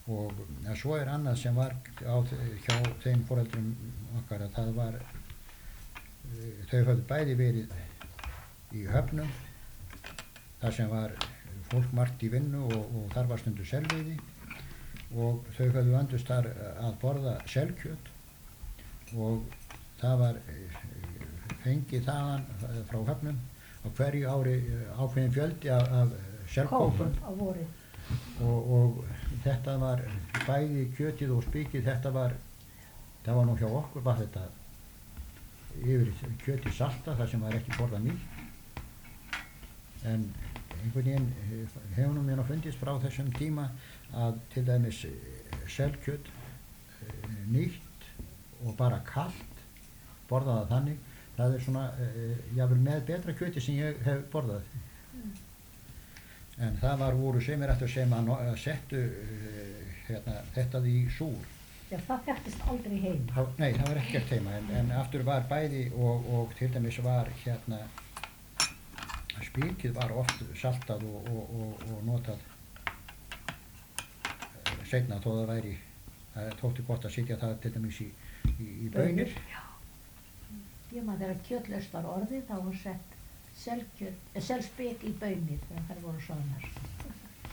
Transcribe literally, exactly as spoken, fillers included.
og ja, svo er annað sem var á, hjá þeim foreldrum okkar að það var þau höfðu bæði verið í höfnum þar sem var fólk margt í vinnu og, og þar var stundu selveiði og þau höfðu vandust þar að borða selkjöt og það var fengið þaðan frá höfnum á hverju ári ákveðin fjöldi af, af selkópum á vori. Og, og þetta var bæði kjötið og spikið, þetta var, það var nú hjá okkur, var þetta yfir kjötið salta þar sem var ekki borðað mýkt. En einhvern veginn hefur nú mér nú fundist frá þessum tíma að til dæmis selkjöt nýtt og bara kalt, borðað það þannig, það er svona, jáfnvel með betra kjöti sem ég hef borðað. Mm. En það var voru semir eftir sem að settu hérna, þetta í súr. Já, það fættist aldrei heima. Það, nei, það var ekkert heima, en, en aftur var bæði og, og til dæmis var hérna, spikið var oft saltað og, og, og, og notað seinna þó það væri, það þótti gott að sitja það til dæmis í, í, í baunir. Já, ég maður þegar kjötlaust var orðið þá var sett selspik í baunir þegar þær voru soðnar.